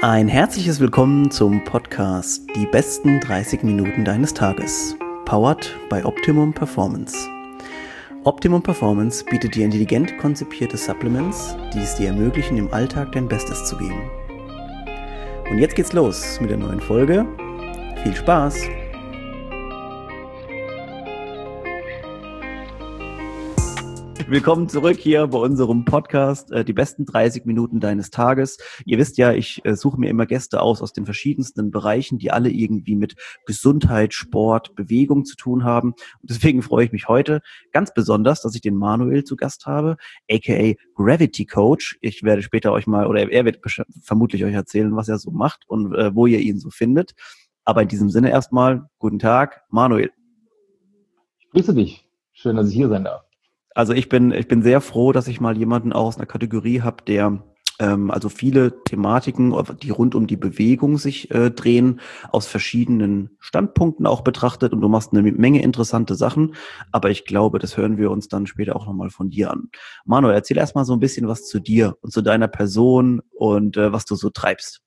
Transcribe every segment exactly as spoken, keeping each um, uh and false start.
Ein herzliches Willkommen zum Podcast Die besten dreißig Minuten deines Tages, powered by Optimum Performance. Optimum Performance bietet dir intelligent konzipierte Supplements, die es dir ermöglichen, im Alltag dein Bestes zu geben. Und jetzt geht's los mit der neuen Folge. Viel Spaß! Willkommen zurück hier bei unserem Podcast, äh, die besten dreißig Minuten deines Tages. Ihr wisst ja, ich äh, suche mir immer Gäste aus aus den verschiedensten Bereichen, die alle irgendwie mit Gesundheit, Sport, Bewegung zu tun haben. Und deswegen freue ich mich heute ganz besonders, dass ich den Manuel zu Gast habe, aka Gravity Coach. Ich werde später euch mal, oder er wird vermutlich euch erzählen, was er so macht und äh, wo ihr ihn so findet. Aber in diesem Sinne erstmal, guten Tag, Manuel. Ich grüße dich. Schön, dass ich hier sein darf. Also ich bin ich bin sehr froh, dass ich mal jemanden auch aus einer Kategorie habe, der ähm, also viele Thematiken, die rund um die Bewegung sich äh, drehen, aus verschiedenen Standpunkten auch betrachtet. Und du machst eine Menge interessante Sachen. Aber ich glaube, das hören wir uns dann später auch nochmal von dir an. Manuel, erzähl erstmal so ein bisschen was zu dir und zu deiner Person und äh, was du so treibst.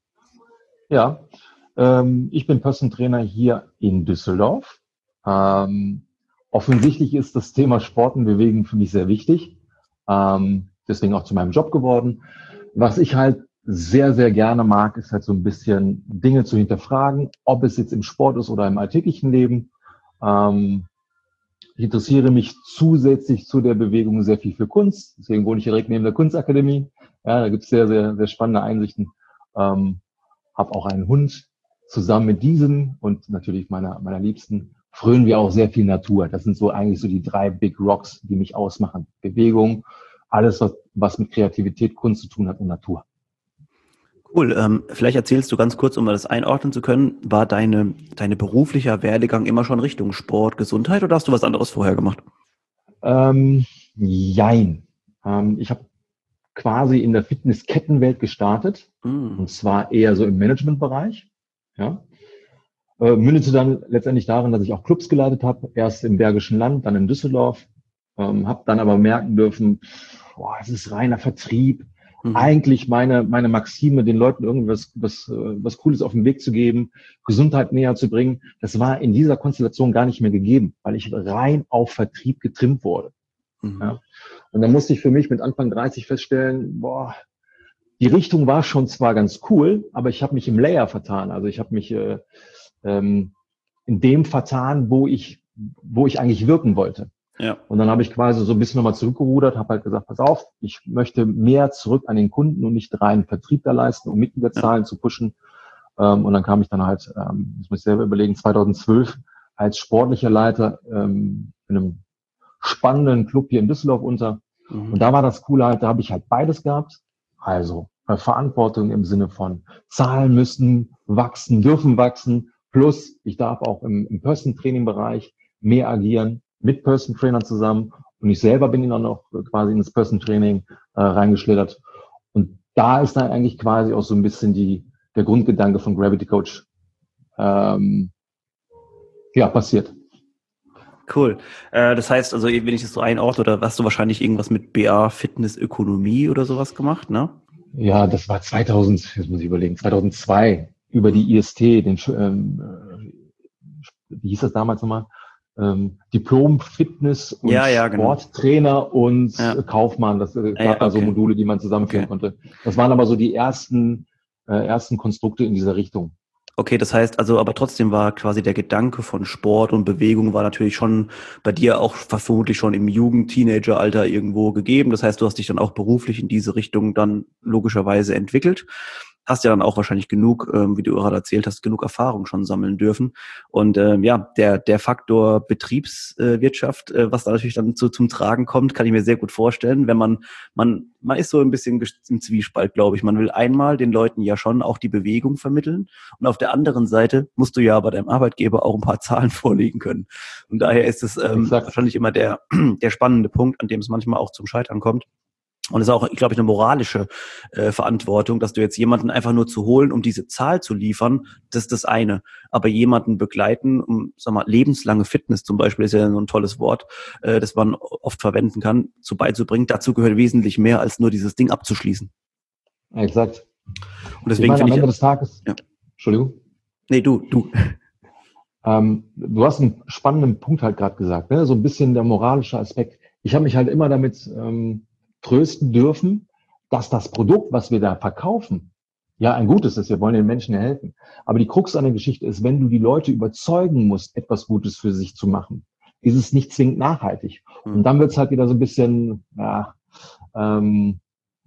Ja, ähm, ich bin Personal Trainer hier in Düsseldorf. Ähm, Offensichtlich ist das Thema Sport und Bewegung für mich sehr wichtig, ähm, deswegen auch zu meinem Job geworden. Was ich halt sehr, sehr gerne mag, ist halt so ein bisschen Dinge zu hinterfragen, ob es jetzt im Sport ist oder im alltäglichen Leben. Ähm, ich interessiere mich zusätzlich zu der Bewegung sehr viel für Kunst, deswegen wohne ich direkt neben der Kunstakademie. Ja, da gibt es sehr, sehr, sehr spannende Einsichten. Ähm, habe auch einen Hund. Zusammen mit diesem und natürlich meiner, meiner Liebsten frönen wir auch sehr viel Natur. Das sind so eigentlich so die drei Big Rocks, die mich ausmachen. Bewegung, alles, was, was mit Kreativität, Kunst zu tun hat und Natur. Cool. Ähm, vielleicht erzählst du ganz kurz, um das einordnen zu können, war deine, deine beruflicher Werdegang immer schon Richtung Sport, Gesundheit oder hast du was anderes vorher gemacht? Ähm, jein. Ähm, ich habe quasi in der Fitnesskettenwelt gestartet, mm. und zwar eher so im Managementbereich. Ja. Äh, mündete dann letztendlich darin, dass ich auch Clubs geleitet habe, erst im Bergischen Land, dann in Düsseldorf, ähm, habe dann aber merken dürfen, boah, es ist reiner Vertrieb, mhm. eigentlich meine meine Maxime, den Leuten irgendwas was was Cooles auf den Weg zu geben, Gesundheit näher zu bringen, das war in dieser Konstellation gar nicht mehr gegeben, weil ich rein auf Vertrieb getrimmt wurde. Mhm. Ja. Und dann musste ich für mich mit Anfang dreißig feststellen, boah, die Richtung war schon zwar ganz cool, aber ich habe mich im Layer vertan. Also ich habe mich äh, ähm, in dem vertan, wo ich wo ich eigentlich wirken wollte. Ja. Und dann habe ich quasi so ein bisschen nochmal zurückgerudert, habe halt gesagt, pass auf, ich möchte mehr zurück an den Kunden und nicht rein Vertrieb da leisten, um Mitgliederzahlen ja. zu pushen. Ähm, und dann kam ich dann halt, ähm, das muss ich selber überlegen, zweitausendzwölf als sportlicher Leiter ähm, in einem spannenden Club hier in Düsseldorf unter. Mhm. Und da war das Coole halt, da habe ich halt beides gehabt. Also äh, Verantwortung im Sinne von Zahlen müssen wachsen, dürfen wachsen, plus ich darf auch im, im Person-Training-Bereich mehr agieren, mit Person-Trainern zusammen. Und ich selber bin dann noch quasi ins Person-Training äh, reingeschlittert. Und da ist dann eigentlich quasi auch so ein bisschen die der Grundgedanke von Gravity Coach ähm, ja, passiert. Cool. Äh, das heißt, also wenn ich das so einordne, oder hast du wahrscheinlich irgendwas mit B A Fitness Ökonomie oder sowas gemacht, ne? Ja, das war zweitausend, jetzt muss ich überlegen, zweitausendzwei über die I S T, den, ähm, wie hieß das damals nochmal? Ähm, Diplom Fitness und ja, ja, Sporttrainer genau. und ja. Kaufmann. Das waren ja, okay. so Module, die man zusammenführen okay. konnte. Das waren aber so die ersten, äh, ersten Konstrukte in dieser Richtung. Okay, das heißt also, aber trotzdem war quasi der Gedanke von Sport und Bewegung war natürlich schon bei dir auch vermutlich schon im Jugend-, Teenager-Alter irgendwo gegeben. Das heißt, du hast dich dann auch beruflich in diese Richtung dann logischerweise entwickelt. Hast ja dann auch wahrscheinlich genug, ähm, wie du gerade erzählt hast, genug Erfahrung schon sammeln dürfen. Und ähm, ja, der der Faktor Betriebswirtschaft, äh, was da natürlich dann zu, zum Tragen kommt, kann ich mir sehr gut vorstellen, wenn man, man, man ist so ein bisschen im Zwiespalt, glaube ich. Man will einmal den Leuten ja schon auch die Bewegung vermitteln und auf der anderen Seite musst du ja bei deinem Arbeitgeber auch ein paar Zahlen vorlegen können. Und daher ist es ähm, wahrscheinlich immer der, der spannende Punkt, an dem es manchmal auch zum Scheitern kommt. Und es ist auch, glaube ich, eine moralische äh, Verantwortung, dass du jetzt jemanden einfach nur zu holen, um diese Zahl zu liefern, das ist das eine. Aber jemanden begleiten, um, sag mal, lebenslange Fitness zum Beispiel, ist ja so ein tolles Wort, äh, das man oft verwenden kann, zu beizubringen. Dazu gehört wesentlich mehr, als nur dieses Ding abzuschließen. Exakt. Und deswegen ich meine, am Ende ich, des Tages, ja. Entschuldigung. Nee, du, du. Ähm, du hast einen spannenden Punkt halt gerade gesagt, ne? So ein bisschen der moralische Aspekt. Ich habe mich halt immer damit ähm, trösten dürfen, dass das Produkt, was wir da verkaufen, ja ein gutes ist. Wir wollen den Menschen ja helfen. Aber die Krux an der Geschichte ist, wenn du die Leute überzeugen musst, etwas Gutes für sich zu machen, ist es nicht zwingend nachhaltig. Mhm. Und dann wird es halt wieder so ein bisschen ja, ähm,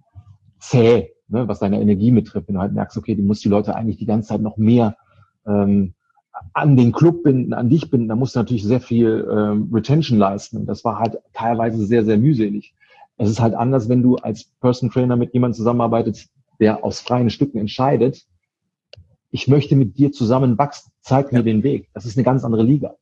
zäh, ne? Was deine Energie betrifft. Wenn du halt merkst, okay, du musst die Leute eigentlich die ganze Zeit noch mehr ähm, an den Club binden, an dich binden, da musst du natürlich sehr viel ähm, Retention leisten. Und das war halt teilweise sehr, sehr mühselig. Es ist halt anders, wenn du als Personal Trainer mit jemandem zusammenarbeitest, der aus freien Stücken entscheidet, ich möchte mit dir zusammen wachsen, zeig mir ja. den Weg. Das ist eine ganz andere Liga.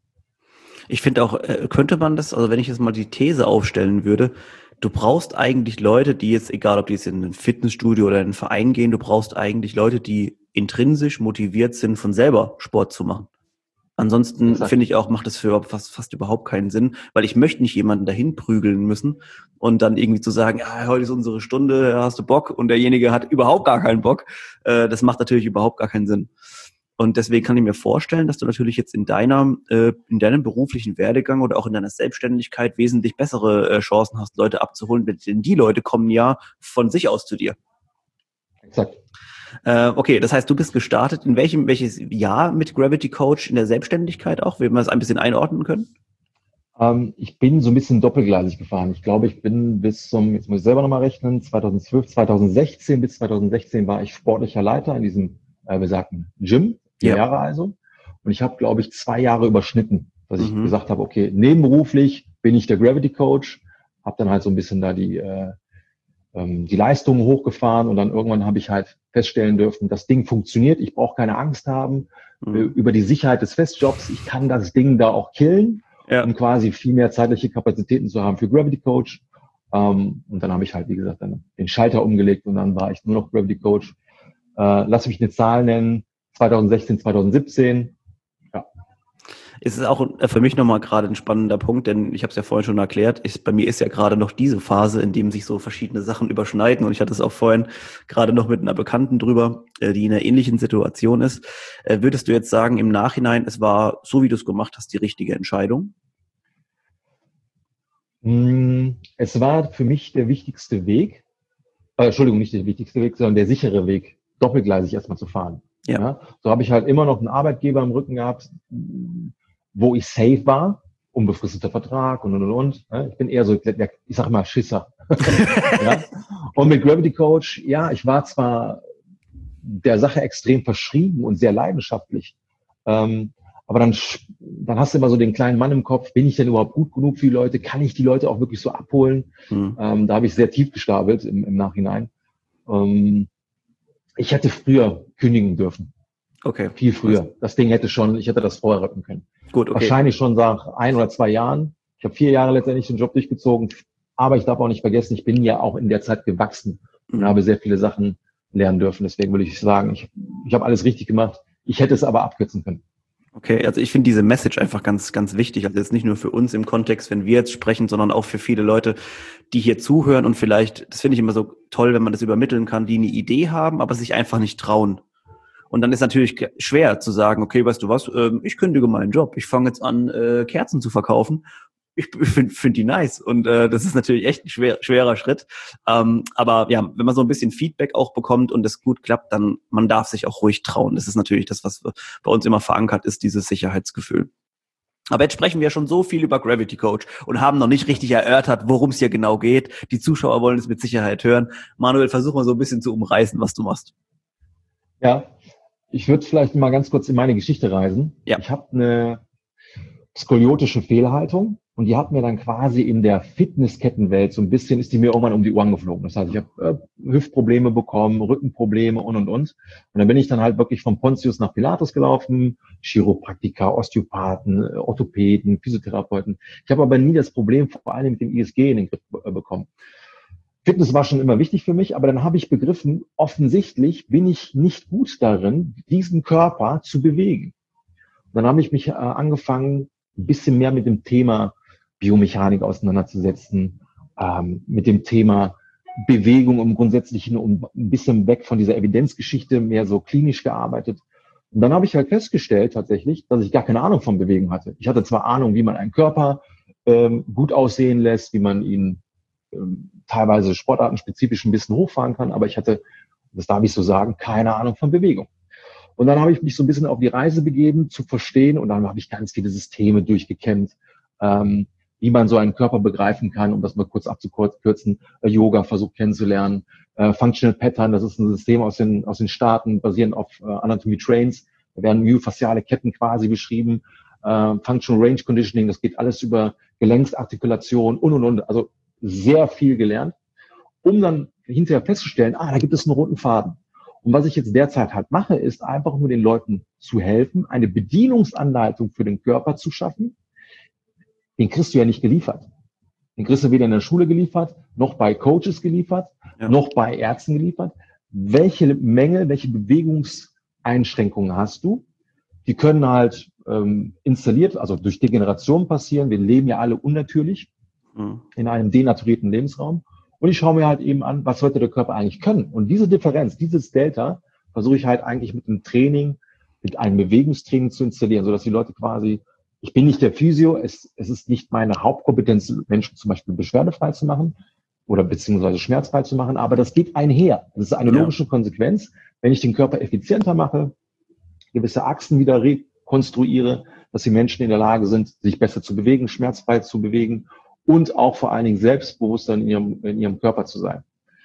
Ich finde auch, könnte man das, also wenn ich jetzt mal die These aufstellen würde, du brauchst eigentlich Leute, die jetzt, egal ob die jetzt in ein Fitnessstudio oder in einen Verein gehen, du brauchst eigentlich Leute, die intrinsisch motiviert sind, von selber Sport zu machen. Ansonsten finde ich auch, macht das für fast, fast überhaupt keinen Sinn, weil ich möchte nicht jemanden dahin prügeln müssen und dann irgendwie zu sagen, ja, heute ist unsere Stunde, hast du Bock? Und derjenige hat überhaupt gar keinen Bock. Äh, das macht natürlich überhaupt gar keinen Sinn. Und deswegen kann ich mir vorstellen, dass du natürlich jetzt in deiner, äh, in deinem beruflichen Werdegang oder auch in deiner Selbstständigkeit wesentlich bessere äh, Chancen hast, Leute abzuholen, denn die Leute kommen ja von sich aus zu dir. Exakt. Äh, okay, das heißt, du bist gestartet. In welchem, welches Jahr mit Gravity Coach in der Selbstständigkeit auch? Wenn wir das ein bisschen einordnen können? Ähm, ich bin so ein bisschen doppelgleisig gefahren. Ich glaube, ich bin bis zum, jetzt muss ich selber nochmal rechnen, zweitausendzwölf, zweitausendsechzehn, bis zweitausendsechzehn war ich sportlicher Leiter in diesem äh, besagten Gym, vier ja. Jahre also. Und ich habe, glaube ich, zwei Jahre überschnitten, dass mhm. ich gesagt habe, okay, nebenberuflich bin ich der Gravity Coach, habe dann halt so ein bisschen da die äh, die Leistungen hochgefahren und dann irgendwann habe ich halt feststellen dürfen, das Ding funktioniert, ich brauche keine Angst haben mhm. über die Sicherheit des Festjobs, ich kann das Ding da auch killen, ja. um quasi viel mehr zeitliche Kapazitäten zu haben für Gravity Coach. Ähm, und dann habe ich halt, wie gesagt, dann den Schalter umgelegt und dann war ich nur noch Gravity Coach. Äh, lass mich eine Zahl nennen, zweitausendsechzehn, zweitausendsiebzehn. Ja. Es ist auch für mich nochmal gerade ein spannender Punkt, denn ich habe es ja vorhin schon erklärt, ist, bei mir ist ja gerade noch diese Phase, in dem sich so verschiedene Sachen überschneiden und ich hatte es auch vorhin gerade noch mit einer Bekannten drüber, die in einer ähnlichen Situation ist. Würdest du jetzt sagen, im Nachhinein, es war, so wie du es gemacht hast, die richtige Entscheidung? Es war für mich der wichtigste Weg, äh, Entschuldigung, nicht der wichtigste Weg, sondern der sichere Weg, doppelgleisig erstmal zu fahren. Ja. Ja, so habe ich halt immer noch einen Arbeitgeber im Rücken gehabt, wo ich safe war, unbefristeter Vertrag und, und, und, und. Ich bin eher so, ich sag mal, Schisser. Ja? Und mit Gravity Coach, ja, ich war zwar der Sache extrem verschrieben und sehr leidenschaftlich, ähm, aber dann, dann hast du immer so den kleinen Mann im Kopf, bin ich denn überhaupt gut genug für die Leute? Kann ich die Leute auch wirklich so abholen? Mhm. Ähm, da habe ich sehr tief gestapelt im, im Nachhinein. Ähm, ich hätte früher kündigen dürfen. Okay. Viel früher. Das Ding hätte schon, ich hätte das vorher rücken können. Gut, okay. Wahrscheinlich schon nach ein oder zwei Jahren. Ich habe vier Jahre letztendlich den Job durchgezogen, aber ich darf auch nicht vergessen, ich bin ja auch in der Zeit gewachsen und mhm. habe sehr viele Sachen lernen dürfen. Deswegen würde ich sagen, ich, ich habe alles richtig gemacht. Ich hätte es aber abkürzen können. Okay, also ich finde diese Message einfach ganz, ganz wichtig. Also jetzt nicht nur für uns im Kontext, wenn wir jetzt sprechen, sondern auch für viele Leute, die hier zuhören und vielleicht, das finde ich immer so toll, wenn man das übermitteln kann, die eine Idee haben, aber sich einfach nicht trauen. Und dann ist natürlich schwer zu sagen, okay, weißt du was, äh, ich kündige meinen Job, ich fange jetzt an, äh, Kerzen zu verkaufen. Ich finde find die nice und äh, das ist natürlich echt ein schwer, schwerer Schritt. Ähm, aber ja, wenn man so ein bisschen Feedback auch bekommt und es gut klappt, dann man darf sich auch ruhig trauen. Das ist natürlich das, was bei uns immer verankert ist, dieses Sicherheitsgefühl. Aber jetzt sprechen wir schon so viel über Gravity Coach und haben noch nicht richtig erörtert, worum es hier genau geht. Die Zuschauer wollen es mit Sicherheit hören. Manuel, versuch mal so ein bisschen zu umreißen, was du machst. Ja, ich würde vielleicht mal ganz kurz in meine Geschichte reisen. Ja. Ich habe eine skoliotische Fehlhaltung und die hat mir dann quasi in der Fitnesskettenwelt so ein bisschen, ist die mir irgendwann um die Ohren geflogen. Das heißt, ich habe äh, Hüftprobleme bekommen, Rückenprobleme und, und, und. Und dann bin ich dann halt wirklich von Pontius nach Pilatus gelaufen, Chiropraktiker, Osteopathen, Orthopäden, Physiotherapeuten. Ich habe aber nie das Problem, vor allem mit dem I S G in den Griff äh, bekommen. Fitness war schon immer wichtig für mich, aber dann habe ich begriffen, offensichtlich bin ich nicht gut darin, diesen Körper zu bewegen. Und dann habe ich mich äh, angefangen, ein bisschen mehr mit dem Thema Biomechanik auseinanderzusetzen, ähm, mit dem Thema Bewegung im Grundsätzlichen und ein bisschen weg von dieser Evidenzgeschichte, mehr so klinisch gearbeitet. Und dann habe ich halt festgestellt tatsächlich, dass ich gar keine Ahnung von Bewegung hatte. Ich hatte zwar Ahnung, wie man einen Körper ähm, gut aussehen lässt, wie man ihn ähm, teilweise sportartenspezifisch ein bisschen hochfahren kann, aber ich hatte, das darf ich so sagen, keine Ahnung von Bewegung. Und dann habe ich mich so ein bisschen auf die Reise begeben, zu verstehen, und dann habe ich ganz viele Systeme durchgekämmt, ähm, wie man so einen Körper begreifen kann, um das mal kurz abzukürzen, äh, Yoga versucht kennenzulernen, äh, Functional Pattern, das ist ein System aus den, aus den Staaten, basierend auf äh, Anatomy Trains, da werden myofasziale Ketten quasi beschrieben, äh, Functional Range Conditioning, das geht alles über Gelenksartikulation und, und, und, also sehr viel gelernt, um dann hinterher festzustellen, ah, da gibt es einen roten Faden. Und was ich jetzt derzeit halt mache, ist einfach nur den Leuten zu helfen, eine Bedienungsanleitung für den Körper zu schaffen. Den kriegst du ja nicht geliefert. Den kriegst du weder in der Schule geliefert, noch bei Coaches geliefert, ja. noch bei Ärzten geliefert. Welche Menge, welche Bewegungseinschränkungen hast du? Die können halt ähm, installiert, also durch Degeneration passieren. Wir leben ja alle unnatürlich mhm. in einem denaturierten Lebensraum. Und ich schaue mir halt eben an, was sollte der Körper eigentlich können. Und diese Differenz, dieses Delta, versuche ich halt eigentlich mit einem Training, mit einem Bewegungstraining zu installieren, sodass die Leute quasi, ich bin nicht der Physio, es, es ist nicht meine Hauptkompetenz, Menschen zum Beispiel beschwerdefrei zu machen oder beziehungsweise schmerzfrei zu machen, aber das geht einher. Das ist eine logische ja. Konsequenz. Wenn ich den Körper effizienter mache, gewisse Achsen wieder rekonstruiere, dass die Menschen in der Lage sind, sich besser zu bewegen, schmerzfrei zu bewegen, und auch vor allen Dingen selbstbewusster in ihrem, in ihrem Körper zu sein.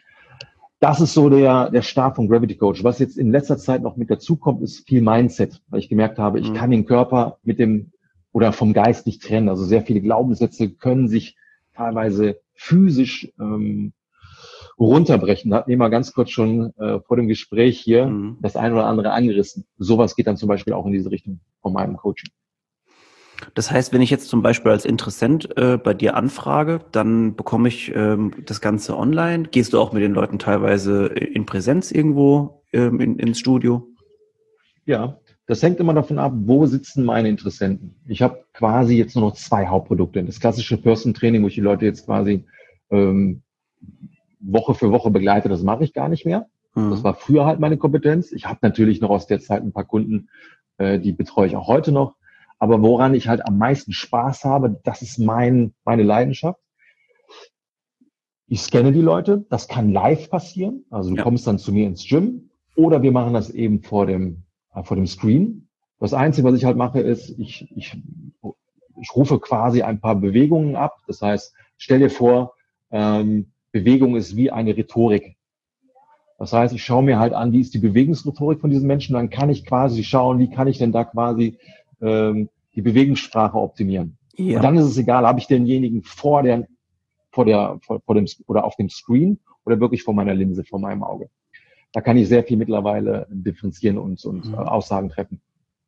Das ist so der, der Start von Gravity Coach. Was jetzt in letzter Zeit noch mit dazukommt, ist viel Mindset, weil ich gemerkt habe, ich mhm. kann den Körper mit dem oder vom Geist nicht trennen. Also sehr viele Glaubenssätze können sich teilweise physisch ähm, runterbrechen. Da hatten wir mal ganz kurz schon äh, vor dem Gespräch hier mhm. das ein oder andere angerissen. Sowas geht dann zum Beispiel auch in diese Richtung von meinem Coaching. Das heißt, wenn ich jetzt zum Beispiel als Interessent äh, bei dir anfrage, dann bekomme ich ähm, das Ganze online. Gehst du auch mit den Leuten teilweise in Präsenz irgendwo ähm, in, ins Studio? Ja, das hängt immer davon ab, wo sitzen meine Interessenten. Ich habe quasi jetzt nur noch zwei Hauptprodukte. Das klassische Person-Training, wo ich die Leute jetzt quasi ähm, Woche für Woche begleite, das mache ich gar nicht mehr. Mhm. Das war früher halt meine Kompetenz. Ich habe natürlich noch aus der Zeit ein paar Kunden, äh, die betreue ich auch heute noch. Aber woran ich halt am meisten Spaß habe, das ist mein, meine Leidenschaft. Ich scanne die Leute, das kann live passieren. Also du ja. kommst dann zu mir ins Gym oder wir machen das eben vor dem, äh, vor dem Screen. Das Einzige, was ich halt mache, ist, ich, ich, ich rufe quasi ein paar Bewegungen ab. Das heißt, stell dir vor, ähm, Bewegung ist wie eine Rhetorik. Das heißt, ich schaue mir halt an, wie ist die Bewegungsrhetorik von diesen Menschen. Dann kann ich quasi schauen, wie kann ich denn da quasi die Bewegungssprache optimieren. Ja. Und dann ist es egal, habe ich denjenigen vor der, vor der, vor, vor dem, oder auf dem Screen oder wirklich vor meiner Linse, vor meinem Auge. Da kann ich sehr viel mittlerweile differenzieren und, und mhm. Aussagen treffen.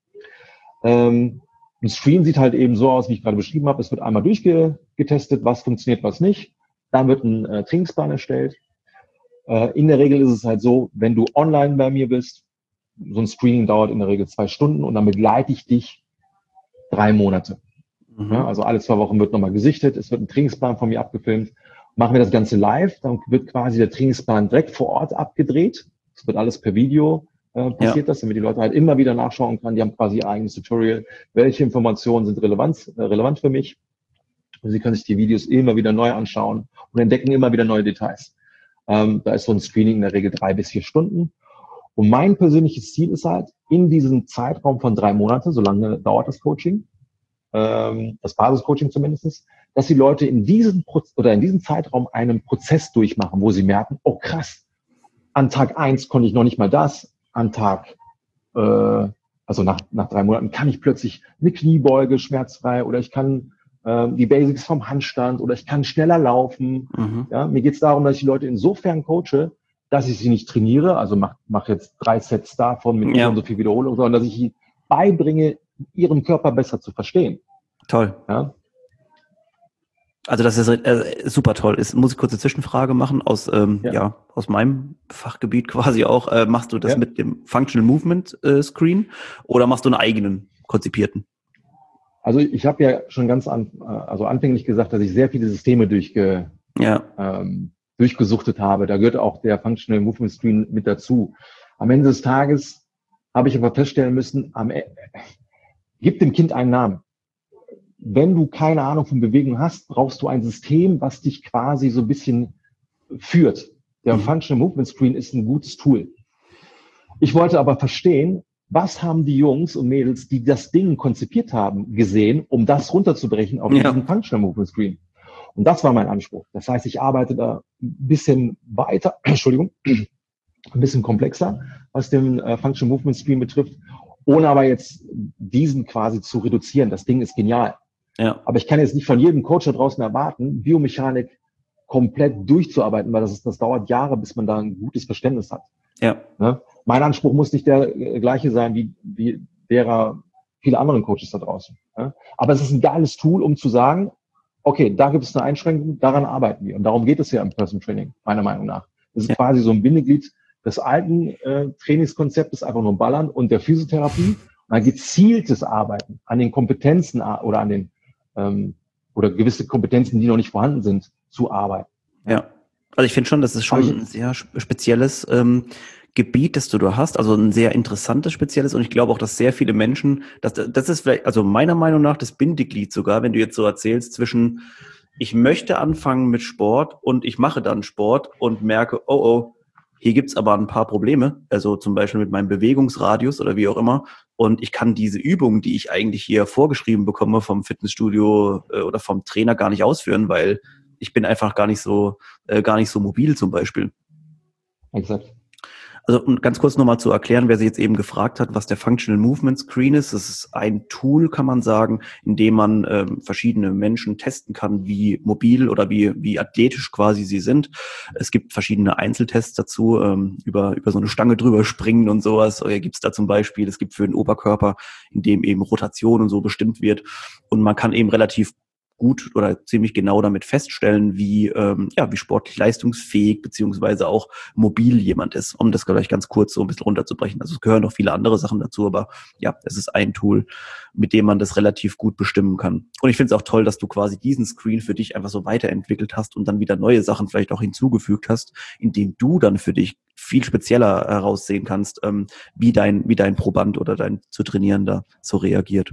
Ähm, ein Screen sieht halt eben so aus, wie ich gerade beschrieben habe. Es wird einmal durchgetestet, was funktioniert, was nicht. Dann wird ein äh, Trainingsplan erstellt. Äh, in der Regel ist es halt so, wenn du online bei mir bist, so ein Screening dauert in der Regel zwei Stunden und dann begleite ich dich drei Monate. Mhm. Ja, also alle zwei Wochen wird nochmal gesichtet, es wird ein Trainingsplan von mir abgefilmt. Machen wir das Ganze live, dann wird quasi der Trainingsplan direkt vor Ort abgedreht. Es wird alles per Video äh, passiert, ja. das, damit die Leute halt immer wieder nachschauen können. Die haben quasi ihr eigenes Tutorial. Welche Informationen sind relevant, äh, relevant für mich? Und sie können sich die Videos immer wieder neu anschauen und entdecken immer wieder neue Details. Ähm, da ist so ein Screening in der Regel drei bis vier Stunden. Und mein persönliches Ziel ist halt, in diesem Zeitraum von drei Monate, so lange dauert das Coaching, ähm, das Basiscoaching zumindest, dass die Leute in diesem Pro- oder in diesem Zeitraum einen Prozess durchmachen, wo sie merken, oh krass, an Tag eins konnte ich noch nicht mal das, an Tag, äh, also nach, nach drei Monaten kann ich plötzlich eine Kniebeuge schmerzfrei oder ich kann äh, die Basics vom Handstand oder ich kann schneller laufen. Mhm. Ja, mir geht es darum, dass ich die Leute insofern coache, dass ich sie nicht trainiere, also mach, mach jetzt drei Sets davon mit ja. so viel Wiederholung, sondern dass ich ihnen beibringe, ihren Körper besser zu verstehen. Toll. Ja? Also das ist äh, super toll. Ist, muss ich kurz eine Zwischenfrage machen aus ähm, ja. ja aus meinem Fachgebiet quasi auch. Äh, machst du das ja. mit dem Functional Movement äh, Screen oder machst du einen eigenen konzipierten? Also ich habe ja schon ganz an, also anfänglich gesagt, dass ich sehr viele Systeme durchge, ja. ähm, durchgesuchtet habe. Da gehört auch der Functional Movement Screen mit dazu. Am Ende des Tages habe ich aber feststellen müssen, am, e- gib dem Kind einen Namen. Wenn du keine Ahnung von Bewegung hast, brauchst du ein System, was dich quasi so ein bisschen führt. Der mhm. Functional Movement Screen ist ein gutes Tool. Ich wollte aber verstehen, was haben die Jungs und Mädels, die das Ding konzipiert haben, gesehen, um das runterzubrechen auf ja. diesen Functional Movement Screen. Und das war mein Anspruch. Das heißt, ich arbeite da ein bisschen weiter, Entschuldigung, ein bisschen komplexer, was den äh, Functional Movement Screen betrifft, ohne aber jetzt diesen quasi zu reduzieren. Das Ding ist genial. Ja. Aber ich kann jetzt nicht von jedem Coach da draußen erwarten, Biomechanik komplett durchzuarbeiten, weil das, ist, das dauert Jahre, bis man da ein gutes Verständnis hat. Ja. Ne? Mein Anspruch muss nicht der äh, gleiche sein wie, wie derer viele anderen Coaches da draußen. Ne? Aber es ist ein geiles Tool, um zu sagen, okay, da gibt es eine Einschränkung, daran arbeiten wir. Und darum geht es ja im Personal Training, meiner Meinung nach. Das ist ja. quasi so ein Bindeglied des alten äh, Trainingskonzeptes, einfach nur ballern, und der Physiotherapie, und ein gezieltes Arbeiten an den Kompetenzen oder an den ähm, oder gewisse Kompetenzen, die noch nicht vorhanden sind, zu arbeiten. Ja, also ich finde schon, das ist schon ich, ein sehr spezielles ähm, Gebiet, das du da hast, also ein sehr interessantes, spezielles, und ich glaube auch, dass sehr viele Menschen, dass, das ist vielleicht, also meiner Meinung nach das Bindeglied sogar, wenn du jetzt so erzählst, zwischen ich möchte anfangen mit Sport und ich mache dann Sport und merke, oh oh, hier gibt's aber ein paar Probleme, also zum Beispiel mit meinem Bewegungsradius oder wie auch immer, und ich kann diese Übungen, die ich eigentlich hier vorgeschrieben bekomme vom Fitnessstudio äh, oder vom Trainer, gar nicht ausführen, weil ich bin einfach gar nicht so äh, gar nicht so mobil zum Beispiel. Exakt. Also um ganz kurz nochmal zu erklären, wer sich jetzt eben gefragt hat, was der Functional Movement Screen ist. Das ist ein Tool, kann man sagen, in dem man ähm, verschiedene Menschen testen kann, wie mobil oder wie wie athletisch quasi sie sind. Es gibt verschiedene Einzeltests dazu, ähm, über über so eine Stange drüber springen und sowas. Oder gibt's da zum Beispiel, es gibt für den Oberkörper, in dem eben Rotation und so bestimmt wird. Und man kann eben relativ gut oder ziemlich genau damit feststellen, wie ähm, ja wie sportlich leistungsfähig beziehungsweise auch mobil jemand ist, um das gleich ganz kurz so ein bisschen runterzubrechen. Also es gehören noch viele andere Sachen dazu, aber ja, es ist ein Tool, mit dem man das relativ gut bestimmen kann. Und ich finde es auch toll, dass du quasi diesen Screen für dich einfach so weiterentwickelt hast und dann wieder neue Sachen vielleicht auch hinzugefügt hast, indem du dann für dich viel spezieller heraussehen kannst, ähm, wie dein wie dein Proband oder dein zu Trainierender so reagiert.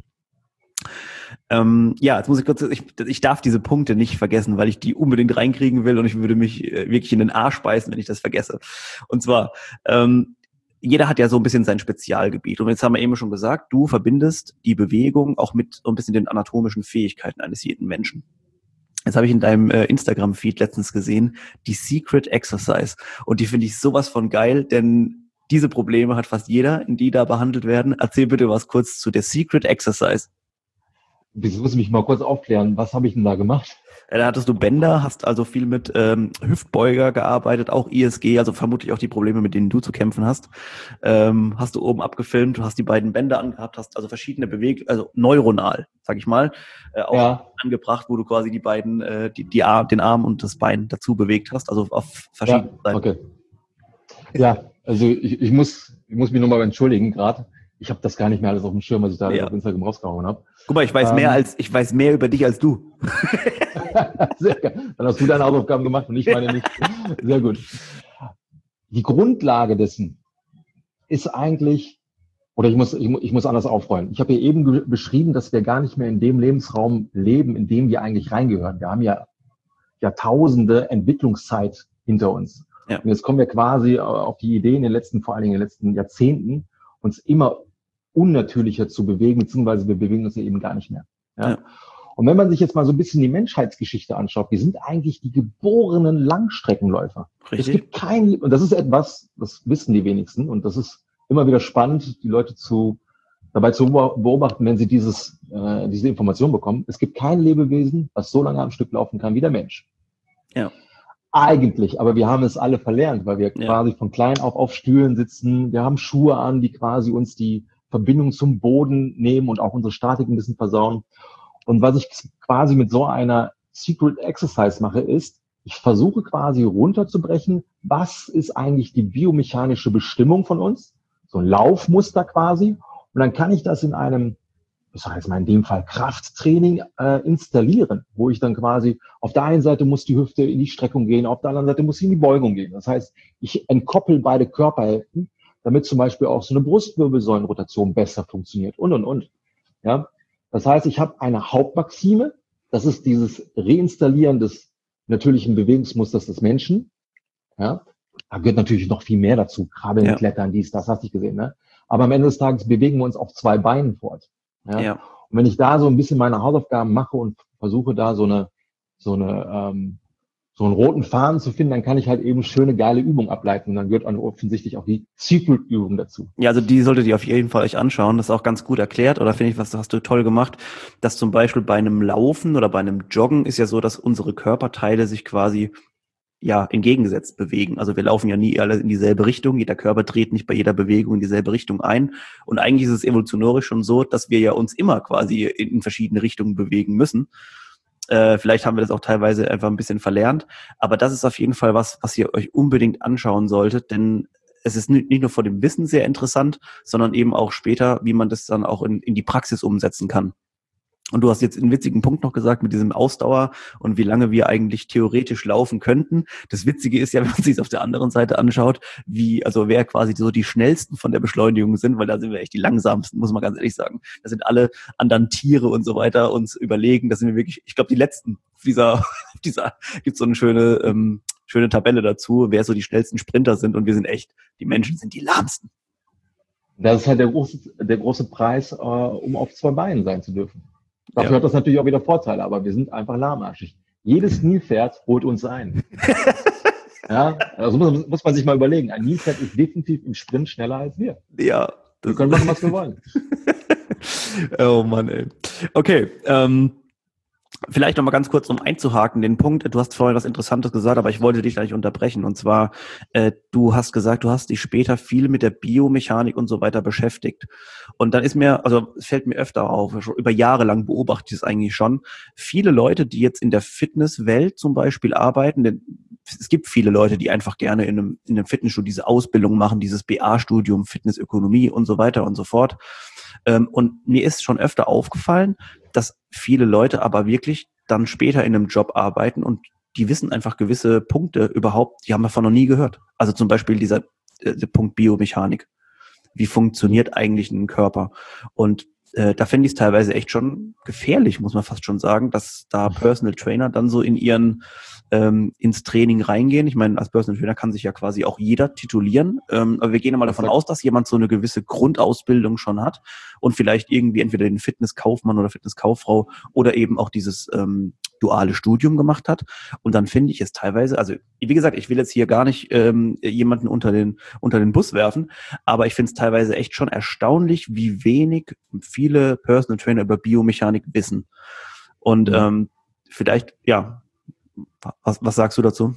Ähm, ja, jetzt muss ich kurz, ich, ich darf diese Punkte nicht vergessen, weil ich die unbedingt reinkriegen will und ich würde mich äh, wirklich in den Arsch beißen, wenn ich das vergesse. Und zwar, ähm, jeder hat ja so ein bisschen sein Spezialgebiet. Und jetzt haben wir eben schon gesagt, du verbindest die Bewegung auch mit so ein bisschen den anatomischen Fähigkeiten eines jeden Menschen. Jetzt habe ich in deinem äh, Instagram-Feed letztens gesehen, die Secret Exercise. Und die finde ich sowas von geil, denn diese Probleme hat fast jeder, in die da behandelt werden. Erzähl bitte was kurz zu der Secret Exercise. Wieso muss ich mich mal kurz aufklären? Was habe ich denn da gemacht? Ja, da hattest du Bänder, hast also viel mit ähm, Hüftbeuger gearbeitet, auch I S G, also vermutlich auch die Probleme, mit denen du zu kämpfen hast. Ähm, hast du oben abgefilmt, du hast die beiden Bänder angehabt, hast also verschiedene Bewegungen, also neuronal, sag ich mal, äh, auch ja. angebracht, wo du quasi die beiden, äh, die, die Ar- den Arm und das Bein dazu bewegt hast, also auf verschiedenen ja, Seiten. Okay. Ja, also ich, ich muss ich muss mich nochmal entschuldigen gerade. Ich habe das gar nicht mehr alles auf dem Schirm, was ich da ja. auf Instagram rausgehauen habe. Guck mal, ich weiß ähm, mehr als ich weiß mehr über dich als du. Sehr geil. Dann hast du deine Hausaufgaben gemacht und ich meine nicht. Sehr gut. Die Grundlage dessen ist eigentlich, oder ich muss ich, ich muss anders aufrollen. Ich habe ja eben ge- beschrieben, dass wir gar nicht mehr in dem Lebensraum leben, in dem wir eigentlich reingehören. Wir haben ja Jahrtausende Entwicklungszeit hinter uns. Ja. Und jetzt kommen wir quasi auf die Idee in den letzten, vor allen Dingen in den letzten Jahrzehnten, uns immer unnatürlicher zu bewegen, beziehungsweise wir bewegen uns ja eben gar nicht mehr. Ja? Ja. Und wenn man sich jetzt mal so ein bisschen die Menschheitsgeschichte anschaut, wir sind eigentlich die geborenen Langstreckenläufer. Richtig. Es gibt kein, und das ist etwas, das wissen die wenigsten, und das ist immer wieder spannend, die Leute zu dabei zu beobachten, wenn sie dieses, äh, diese Information bekommen. Es gibt kein Lebewesen, was so lange am Stück laufen kann wie der Mensch. Ja. Eigentlich, aber wir haben es alle verlernt, weil wir ja. quasi von klein auf auf Stühlen sitzen. Wir haben Schuhe an, die quasi uns die Verbindung zum Boden nehmen und auch unsere Statik ein bisschen versauen. Und was ich quasi mit so einer Secret Exercise mache, ist, ich versuche quasi runterzubrechen, was ist eigentlich die biomechanische Bestimmung von uns? So ein Laufmuster quasi. Und dann kann ich das in einem ich sage jetzt mal in dem Fall Krafttraining äh, installieren, wo ich dann quasi auf der einen Seite muss die Hüfte in die Streckung gehen, auf der anderen Seite muss sie in die Beugung gehen. Das heißt, ich entkoppel beide Körperhälften, damit zum Beispiel auch so eine Brustwirbelsäulenrotation besser funktioniert und, und, und. Ja, das heißt, ich habe eine Hauptmaxime, das ist dieses Reinstallieren des natürlichen Bewegungsmusters des Menschen. Ja, da gehört natürlich noch viel mehr dazu, Krabbeln, ja. Klettern, dies, das, hast du gesehen, ne? Aber am Ende des Tages bewegen wir uns auf zwei Beinen fort. Ja? Ja. Und wenn ich da so ein bisschen meine Hausaufgaben mache und versuche da so eine, so eine, ähm, so einen roten Faden zu finden, dann kann ich halt eben schöne, geile Übungen ableiten. Und dann gehört dann offensichtlich auch die Secret-Übung dazu. Ja, also die solltet ihr auf jeden Fall euch anschauen. Das ist auch ganz gut erklärt. Oder finde ich, was hast du toll gemacht, dass zum Beispiel bei einem Laufen oder bei einem Joggen ist ja so, dass unsere Körperteile sich quasi ja entgegengesetzt bewegen. Also wir laufen ja nie alle in dieselbe Richtung. Jeder Körper dreht nicht bei jeder Bewegung in dieselbe Richtung ein. Und eigentlich ist es evolutionarisch schon so, dass wir ja uns immer quasi in, in verschiedene Richtungen bewegen müssen. Äh, vielleicht haben wir das auch teilweise einfach ein bisschen verlernt. Aber das ist auf jeden Fall was, was ihr euch unbedingt anschauen solltet, denn es ist nicht nur vor dem Wissen sehr interessant, sondern eben auch später, wie man das dann auch in, in die Praxis umsetzen kann. Und du hast jetzt einen witzigen Punkt noch gesagt mit diesem Ausdauer und wie lange wir eigentlich theoretisch laufen könnten. Das Witzige ist ja, wenn man sich es auf der anderen Seite anschaut, wie, also wer quasi so die schnellsten von der Beschleunigung sind, weil da sind wir echt die langsamsten, muss man ganz ehrlich sagen. Da sind alle anderen Tiere und so weiter uns überlegen. Das sind wir wirklich, ich glaube, die letzten dieser, dieser, gibt so eine schöne, ähm, schöne Tabelle dazu, wer so die schnellsten Sprinter sind und wir sind echt, die Menschen sind die lahmsten. Das ist halt der große, der große Preis, äh, um auf zwei Beinen sein zu dürfen. Dafür ja. hat das natürlich auch wieder Vorteile, aber wir sind einfach lahmarschig. Jedes Nilpferd holt uns ein. Ja, also muss, muss man sich mal überlegen. Ein Nilpferd ist definitiv im Sprint schneller als wir. Ja. Wir können machen, was wir wollen. Oh Mann, ey. Okay, ähm, vielleicht noch mal ganz kurz, um einzuhaken, den Punkt. Du hast vorhin was Interessantes gesagt, aber ich wollte dich da nicht unterbrechen. Und zwar, äh, du hast gesagt, du hast dich später viel mit der Biomechanik und so weiter beschäftigt. Und dann ist mir, also es fällt mir öfter auf, schon über Jahre lang beobachte ich es eigentlich schon, viele Leute, die jetzt in der Fitnesswelt zum Beispiel arbeiten, denn es gibt viele Leute, die einfach gerne in einem, in einem Fitnessstudio diese Ausbildung machen, dieses B A-Studium, Fitnessökonomie und so weiter und so fort. Ähm, und mir ist schon öfter aufgefallen, dass viele Leute aber wirklich dann später in einem Job arbeiten und die wissen einfach gewisse Punkte überhaupt, die haben wir davon noch nie gehört. Also zum Beispiel dieser äh, der Punkt Biomechanik. Wie funktioniert eigentlich ein Körper? Und äh, da finde ich es teilweise echt schon gefährlich, muss man fast schon sagen, dass da Personal Trainer dann so in ihren ähm, ins Training reingehen. Ich meine, als Personal Trainer kann sich ja quasi auch jeder titulieren, ähm, aber wir gehen mal davon aus, dass jemand so eine gewisse Grundausbildung schon hat und vielleicht irgendwie entweder den Fitnesskaufmann oder Fitnesskauffrau oder eben auch dieses ähm, duale Studium gemacht hat. Und dann finde ich es teilweise, also wie gesagt, ich will jetzt hier gar nicht ähm, jemanden unter den unter den Bus werfen, aber ich finde es teilweise echt schon erstaunlich, wie wenig viele Personal Trainer über Biomechanik wissen. Und mhm. ähm, vielleicht, ja, was, was sagst du dazu?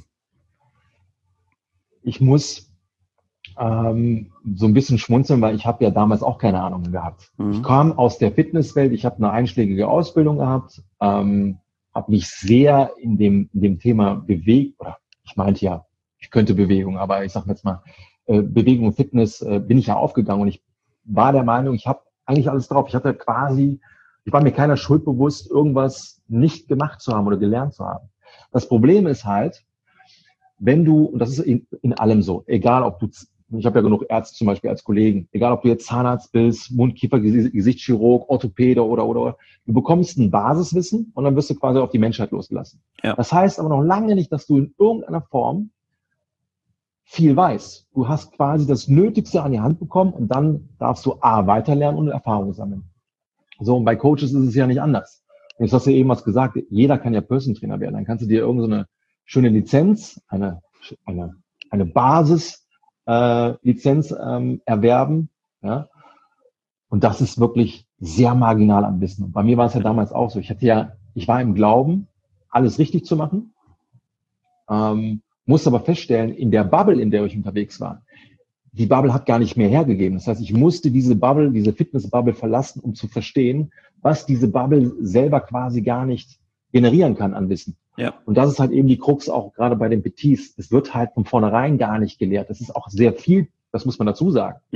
Ich muss ähm, so ein bisschen schmunzeln, weil ich habe ja damals auch keine Ahnung gehabt. Mhm. Ich kam aus der Fitnesswelt, ich habe eine einschlägige Ausbildung gehabt, ähm, habe mich sehr in dem, in dem Thema bewegt, oder ich meinte ja, ich könnte Bewegung, aber ich sage jetzt mal, äh, Bewegung und Fitness äh, bin ich ja aufgegangen und ich war der Meinung, ich habe eigentlich alles drauf. Ich hatte quasi, ich war mir keiner Schuld bewusst, irgendwas nicht gemacht zu haben oder gelernt zu haben. Das Problem ist halt, wenn du, und das ist in, in allem so, egal ob du, ich habe ja genug Ärzte zum Beispiel als Kollegen, egal ob du jetzt Zahnarzt bist, Mund-Kiefer, Gesichtschirurg, Orthopäde oder, oder, oder, du bekommst ein Basiswissen und dann wirst du quasi auf die Menschheit losgelassen. Ja. Das heißt aber noch lange nicht, dass du in irgendeiner Form viel weißt. Du hast quasi das Nötigste an die Hand bekommen und dann darfst du A, weiterlernen und Erfahrung sammeln. So, und bei Coaches ist es ja nicht anders. Und jetzt hast du eben was gesagt, jeder kann ja Personal Trainer werden. Dann kannst du dir irgendeine so schöne Lizenz, eine, eine, eine Basis, äh, Lizenz ähm, erwerben, ja. Und das ist wirklich sehr marginal am Wissen. Und bei mir war es ja damals auch so. Ich hatte ja, ich war im Glauben, alles richtig zu machen, ähm, musste aber feststellen, in der Bubble, in der ich unterwegs war, die Bubble hat gar nicht mehr hergegeben. Das heißt, ich musste diese Bubble, diese Fitness-Bubble verlassen, um zu verstehen, was diese Bubble selber quasi gar nicht generieren kann an Wissen. Ja. Und das ist halt eben die Krux auch gerade bei den P Ts. Es wird halt von vornherein gar nicht gelehrt. Das ist auch sehr viel, das muss man dazu sagen. Ja.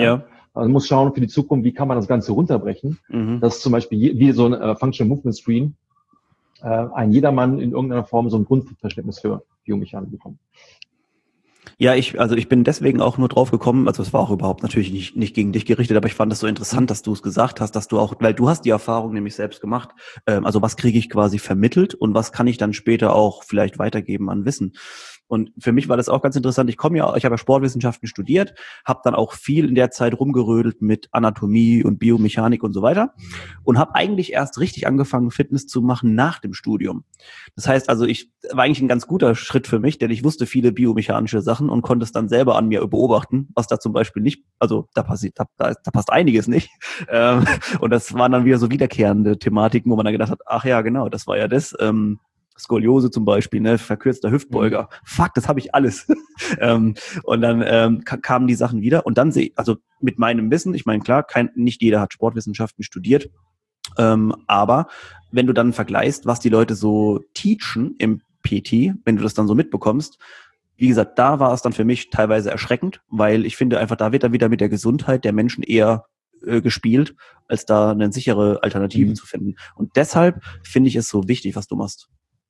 Man muss schauen für die Zukunft, wie kann man das Ganze runterbrechen, mhm. dass zum Beispiel je, wie so ein äh, Functional Movement Screen äh, ein jedermann in irgendeiner Form so ein Grundverständnis für Biomechanik bekommt. Ja, ich, also ich bin deswegen auch nur drauf gekommen, also es war auch überhaupt natürlich nicht, nicht gegen dich gerichtet, aber ich fand es so interessant, dass du es gesagt hast, dass du auch, weil du hast die Erfahrung nämlich selbst gemacht, ähm, also was kriege ich quasi vermittelt und was kann ich dann später auch vielleicht weitergeben an Wissen. Und für mich war das auch ganz interessant. Ich komme ja, ich habe ja Sportwissenschaften studiert, habe dann auch viel in der Zeit rumgerödelt mit Anatomie und Biomechanik und so weiter und habe eigentlich erst richtig angefangen, Fitness zu machen nach dem Studium. Das heißt also, ich war eigentlich ein ganz guter Schritt für mich, denn ich wusste viele biomechanische Sachen und konnte es dann selber an mir beobachten, was da zum Beispiel nicht, also da passiert, da, da passt einiges nicht. Ähm, und das waren dann wieder so wiederkehrende Thematiken, wo man dann gedacht hat, ach ja, genau, das war ja das. Ähm, Skoliose zum Beispiel, ne, verkürzter Hüftbeuger. Mhm. Fuck, das habe ich alles. ähm, und dann ähm, k- kamen die Sachen wieder und dann sehe also mit meinem Wissen, ich meine klar, kein, nicht jeder hat Sportwissenschaften studiert, ähm, aber wenn du dann vergleichst, was die Leute so teachen im P T, wenn du das dann so mitbekommst, wie gesagt, da war es dann für mich teilweise erschreckend, weil ich finde einfach, da wird dann wieder mit der Gesundheit der Menschen eher äh, gespielt, als da eine sichere Alternative mhm. zu finden. Und deshalb finde ich es so wichtig, was du machst.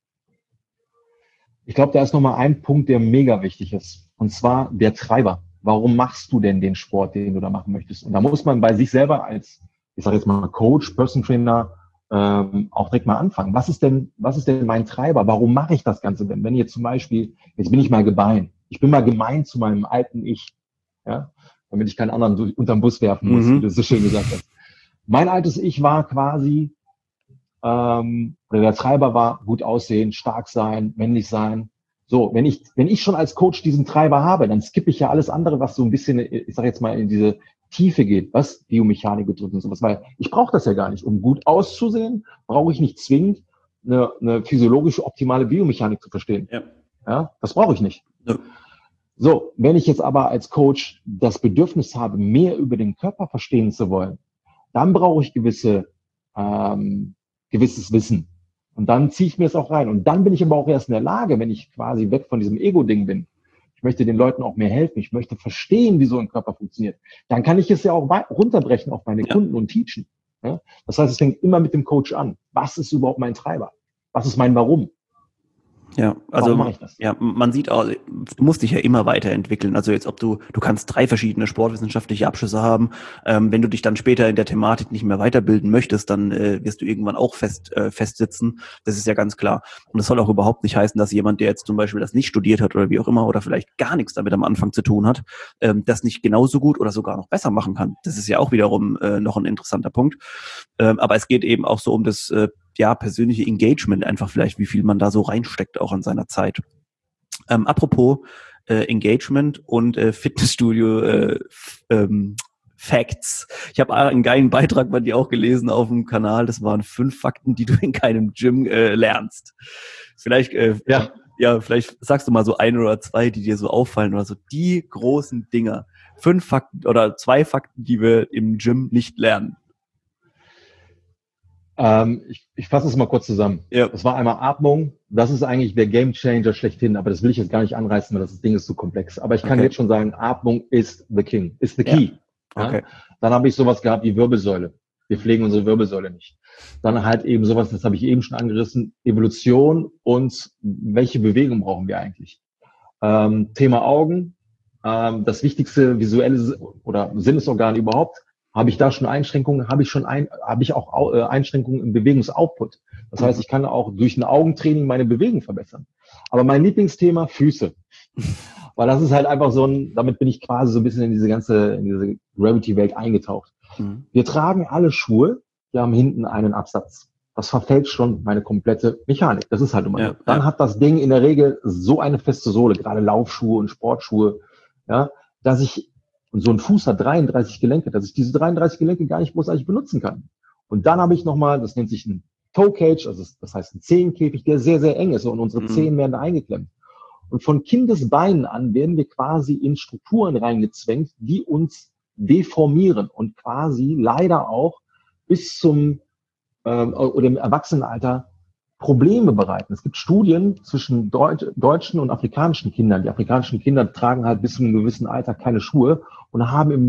Ich glaube, da ist nochmal ein Punkt, der mega wichtig ist. Und zwar der Treiber. Warum machst du denn den Sport, den du da machen möchtest? Und da muss man bei sich selber als, ich sage jetzt mal Coach, Person Trainer, ähm, auch direkt mal anfangen. Was ist denn, was ist denn mein Treiber? Warum mache ich das Ganze denn? Wenn jetzt zum Beispiel, jetzt bin ich mal gemein. Ich bin mal gemein zu meinem alten Ich. Ja, damit ich keinen anderen durch, unterm Bus werfen muss, mhm. wie du so schön gesagt hast. Mein altes Ich war quasi, Ähm, oder der Treiber war gut aussehen, stark sein, männlich sein. So, wenn ich, wenn ich schon als Coach diesen Treiber habe, dann skippe ich ja alles andere, was so ein bisschen, ich sage jetzt mal, in diese Tiefe geht, was Biomechanik betrifft und sowas, weil ich brauche das ja gar nicht. Um gut auszusehen, brauche ich nicht zwingend eine, eine physiologische, optimale Biomechanik zu verstehen. Ja, ja, das brauche ich nicht. Ja. So, wenn ich jetzt aber als Coach das Bedürfnis habe, mehr über den Körper verstehen zu wollen, dann brauche ich gewisse ähm, gewisses Wissen. Und dann ziehe ich mir es auch rein. Und dann bin ich aber auch erst in der Lage, wenn ich quasi weg von diesem Ego-Ding bin. Ich möchte den Leuten auch mehr helfen. Ich möchte verstehen, wie so ein Körper funktioniert. Dann kann ich es ja auch runterbrechen auf meine ja. Kunden und teachen. Ja? Das heißt, es fängt immer mit dem Coach an. Was ist überhaupt mein Treiber? Was ist mein Warum? Ja, also ja, man sieht auch, du musst dich ja immer weiterentwickeln. Also jetzt, ob du, du kannst drei verschiedene sportwissenschaftliche Abschlüsse haben. Ähm, wenn du dich dann später in der Thematik nicht mehr weiterbilden möchtest, dann äh, wirst du irgendwann auch fest äh, festsitzen. Das ist ja ganz klar. Und das soll auch überhaupt nicht heißen, dass jemand, der jetzt zum Beispiel das nicht studiert hat oder wie auch immer oder vielleicht gar nichts damit am Anfang zu tun hat, ähm, das nicht genauso gut oder sogar noch besser machen kann. Das ist ja auch wiederum äh, noch ein interessanter Punkt. Ähm, aber es geht eben auch so um das äh, ja, persönliche Engagement, einfach vielleicht, wie viel man da so reinsteckt, auch an seiner Zeit. Ähm, apropos äh, Engagement und äh, Fitnessstudio äh, f- ähm, Facts. Ich habe einen geilen Beitrag bei dir auch gelesen auf dem Kanal. Das waren fünf Fakten, die du in keinem Gym äh, lernst. Vielleicht, äh, ja. ja, vielleicht sagst du mal so ein oder zwei, die dir so auffallen oder so die großen Dinger. Fünf Fakten oder zwei Fakten, die wir im Gym nicht lernen. Ähm, ich, ich fasse es mal kurz zusammen. Ja. Das war einmal Atmung. Das ist eigentlich der Gamechanger schlechthin, aber das will ich jetzt gar nicht anreißen, weil das Ding ist zu komplex. Aber ich kann okay. jetzt schon sagen, Atmung ist the king, ist the key. Ja. Okay. Ja? Dann habe ich sowas gehabt wie Wirbelsäule. Wir pflegen unsere Wirbelsäule nicht. Dann halt eben sowas, das habe ich eben schon angerissen, Evolution und welche Bewegung brauchen wir eigentlich. Ähm, Thema Augen, ähm, das wichtigste visuelle oder Sinnesorgan überhaupt. Habe ich da schon Einschränkungen? Habe ich schon ein, habe ich auch äh, Einschränkungen im Bewegungsoutput? Das heißt, ich kann auch durch ein Augentraining meine Bewegung verbessern. Aber mein Lieblingsthema, Füße. Weil das ist halt einfach so ein, damit bin ich quasi so ein bisschen in diese ganze, in diese Gravity-Welt eingetaucht. Mhm. Wir tragen alle Schuhe, die haben hinten einen Absatz. Das verfälscht schon meine komplette Mechanik. Das ist halt immer ja, so. Dann ja. hat das Ding in der Regel so eine feste Sohle, gerade Laufschuhe und Sportschuhe, ja, dass ich und so ein Fuß hat dreiunddreißig Gelenke, dass ich diese dreiunddreißig Gelenke gar nicht großartig benutzen kann. Und dann habe ich nochmal, das nennt sich ein Toe Cage, also das heißt ein Zehenkäfig, der sehr, sehr eng ist und unsere mhm. Zehen werden da eingeklemmt. Und von Kindesbeinen an werden wir quasi in Strukturen reingezwängt, die uns deformieren und quasi leider auch bis zum ähm, oder im Erwachsenenalter Probleme bereiten. Es gibt Studien zwischen Deut- deutschen und afrikanischen Kindern. Die afrikanischen Kinder tragen halt bis zu einem gewissen Alter keine Schuhe und haben im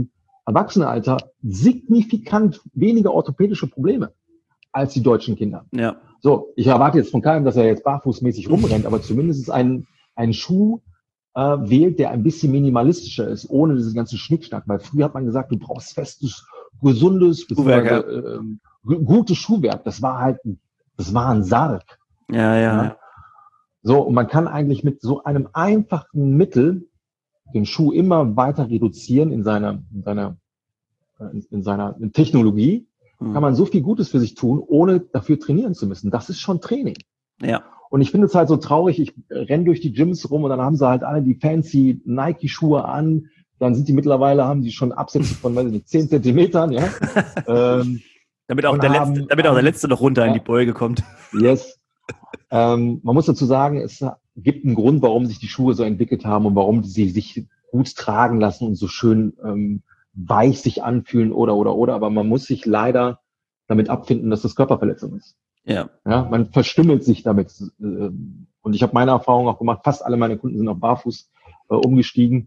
Erwachsenenalter signifikant weniger orthopädische Probleme als die deutschen Kinder. Ja. So, ich erwarte jetzt von keinem, dass er jetzt barfußmäßig rumrennt, aber zumindest einen, einen Schuh äh, wählt, der ein bisschen minimalistischer ist, ohne diesen ganzen Schnickschnack. Weil früher hat man gesagt, du brauchst festes, gesundes, Schuhwerk, ja. äh, äh, gutes Schuhwerk. Das war halt, das war ein Sarg. Ja, ja, ja. ja. So, und man kann eigentlich mit so einem einfachen Mittel den Schuh immer weiter reduzieren in seiner, in seiner, in, in seiner Technologie. Hm. Kann man so viel Gutes für sich tun, ohne dafür trainieren zu müssen. Das ist schon Training. Ja. Und ich finde es halt so traurig, ich renne durch die Gyms rum und dann haben sie halt alle die fancy Nike-Schuhe an. Dann sind die mittlerweile, haben die schon Absätze von, weiß ich nicht, zehn Zentimetern, ja. ähm, damit auch der haben, letzte, damit auch der letzte noch runter ja. in die Beuge kommt. Yes. Ähm, man muss dazu sagen, es gibt einen Grund, warum sich die Schuhe so entwickelt haben und warum sie sich gut tragen lassen und so schön ähm, weich sich anfühlen oder, oder, oder. Aber man muss sich leider damit abfinden, dass das Körperverletzung ist. Ja. Ja, man verstümmelt sich damit. Und ich habe meine Erfahrung auch gemacht, fast alle meine Kunden sind auf Barfuß äh, umgestiegen.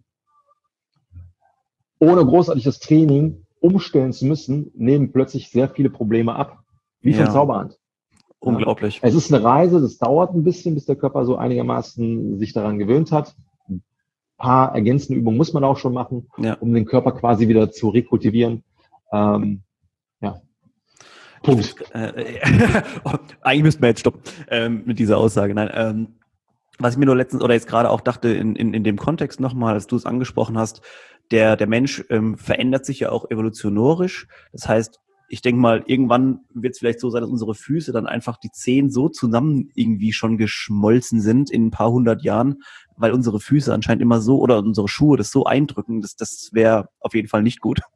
Ohne großartiges Training umstellen zu müssen, nehmen plötzlich sehr viele Probleme ab. Wie von ja. Zauberhand. Unglaublich. Ja. Es ist eine Reise, das dauert ein bisschen, bis der Körper so einigermaßen sich daran gewöhnt hat. Ein paar ergänzende Übungen muss man auch schon machen, ja. um den Körper quasi wieder zu rekultivieren. Ähm, ja. Punkt. Äh, oh, eigentlich müssten wir jetzt stoppen ähm, mit dieser Aussage. Nein, ähm, was ich mir nur letztens oder jetzt gerade auch dachte, in, in, in dem Kontext nochmal, als du es angesprochen hast, der, der Mensch ähm, verändert sich ja auch evolutionarisch. Das heißt, ich denke mal, irgendwann wird es vielleicht so sein, dass unsere Füße dann einfach die Zehen so zusammen irgendwie schon geschmolzen sind in ein paar hundert Jahren, weil unsere Füße anscheinend immer so oder unsere Schuhe das so eindrücken, dass das wäre auf jeden Fall nicht gut.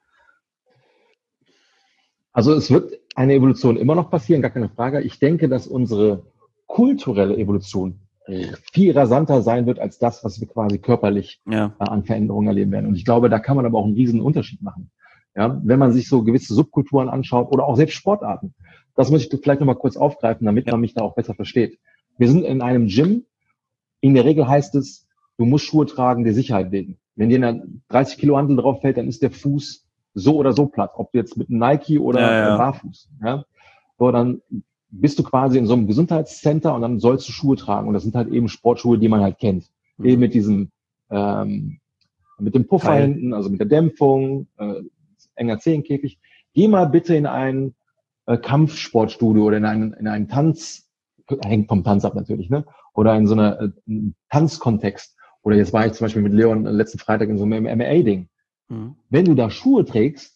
Also es wird eine Evolution immer noch passieren, gar keine Frage. Ich denke, dass unsere kulturelle Evolution viel rasanter sein wird als das, was wir quasi körperlich ja. äh, an Veränderungen erleben werden. Und ich glaube, da kann man aber auch einen riesen Unterschied machen. Ja, wenn man sich so gewisse Subkulturen anschaut oder auch selbst Sportarten. Das muss ich vielleicht nochmal kurz aufgreifen, damit ja. man mich da auch besser versteht. Wir sind in einem Gym. In der Regel heißt es, du musst Schuhe tragen, der Sicherheit wegen. Wenn dir eine dreißig Kilo Hantel drauf fällt, dann ist der Fuß so oder so platt. Ob du jetzt mit einem Nike oder ja, ja. barfuß. Ja? So, dann bist du quasi in so einem Gesundheitscenter und dann sollst du Schuhe tragen. Und das sind halt eben Sportschuhe, die man halt kennt. Mhm. Eben mit diesem, ähm, mit dem Puffer Teil. hinten, also mit der Dämpfung, äh, enger Zehenkäfig. Geh mal bitte in ein äh, Kampfsportstudio oder in einen, in einen Tanz, hängt vom Tanz ab natürlich, ne? Oder in so einer äh, Tanzkontext. Oder jetzt war ich zum Beispiel mit Leon äh, letzten Freitag in so einem M M A-Ding. Mhm. Wenn du da Schuhe trägst,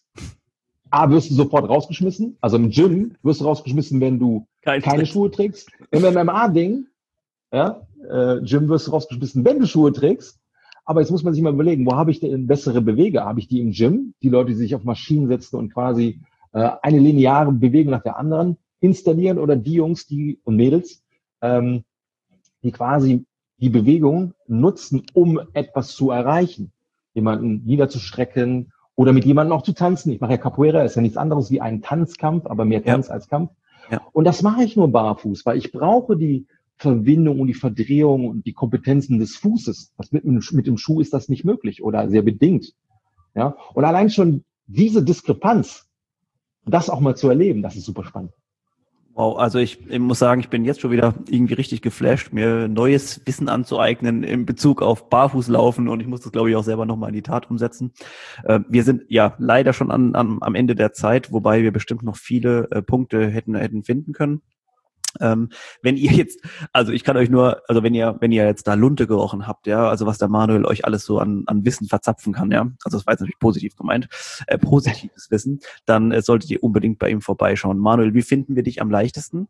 A, wirst du sofort rausgeschmissen. Also im Gym wirst du rausgeschmissen, wenn du Kein keine Trick. Schuhe trägst. Im M M A-Ding, ja, äh, Gym wirst du rausgeschmissen, wenn du Schuhe trägst. Aber jetzt muss man sich mal überlegen, wo habe ich denn bessere Beweger? Habe ich die im Gym? Die Leute, die sich auf Maschinen setzen und quasi äh, eine lineare Bewegung nach der anderen installieren, oder die Jungs, die und Mädels, ähm, die quasi die Bewegung nutzen, um etwas zu erreichen. Jemanden niederzustrecken oder mit jemandem auch zu tanzen. Ich mache ja Capoeira, ist ja nichts anderes wie ein Tanzkampf, aber mehr Tanz ja. als Kampf. Ja. Und das mache ich nur barfuß, weil ich brauche die Verbindung und die Verdrehung und die Kompetenzen des Fußes. Was mit, mit dem Schuh ist das nicht möglich oder sehr bedingt. Ja. Und allein schon diese Diskrepanz, das auch mal zu erleben, das ist super spannend. Wow, also ich, ich muss sagen, ich bin jetzt schon wieder irgendwie richtig geflasht, mir neues Wissen anzueignen in Bezug auf Barfußlaufen, und ich muss das, glaube ich, auch selber nochmal in die Tat umsetzen. Äh, wir sind ja leider schon an, an, am Ende der Zeit, wobei wir bestimmt noch viele äh, Punkte hätten hätten finden können. Ähm, wenn ihr jetzt, also ich kann euch nur, also wenn ihr, wenn ihr jetzt da Lunte gerochen habt, ja, also was der Manuel euch alles so an, an Wissen verzapfen kann, ja, also das war jetzt natürlich positiv gemeint, äh, positives Wissen, dann äh, solltet ihr unbedingt bei ihm vorbeischauen. Manuel, wie finden wir dich am leichtesten?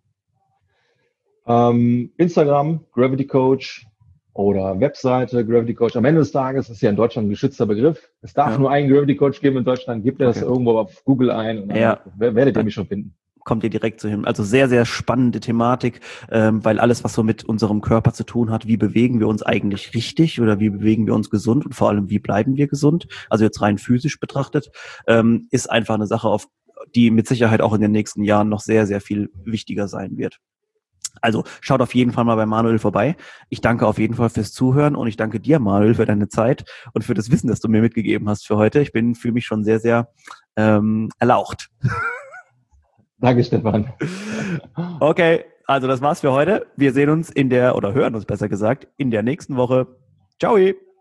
Ähm, Instagram, Gravity Coach, oder Webseite, Gravity Coach. Am Ende des Tages ist ja in Deutschland ein geschützter Begriff. Es darf ja. nur einen Gravity Coach geben in Deutschland, gebt ihr okay. das irgendwo auf Google ein und dann ja. werdet ihr mich schon finden. Kommt ihr direkt zu ihm. Also sehr, sehr spannende Thematik, ähm, weil alles, was so mit unserem Körper zu tun hat, wie bewegen wir uns eigentlich richtig oder wie bewegen wir uns gesund und vor allem, wie bleiben wir gesund, also jetzt rein physisch betrachtet, ähm, ist einfach eine Sache, auf die mit Sicherheit auch in den nächsten Jahren noch sehr, sehr viel wichtiger sein wird. Also schaut auf jeden Fall mal bei Manuel vorbei. Ich danke auf jeden Fall fürs Zuhören und ich danke dir, Manuel, für deine Zeit und für das Wissen, das du mir mitgegeben hast für heute. Ich bin fühle mich schon sehr, sehr ähm, erlaucht. Danke, Stefan. Okay, also das war's für heute. Wir sehen uns in der, oder hören uns besser gesagt, in der nächsten Woche. Ciao!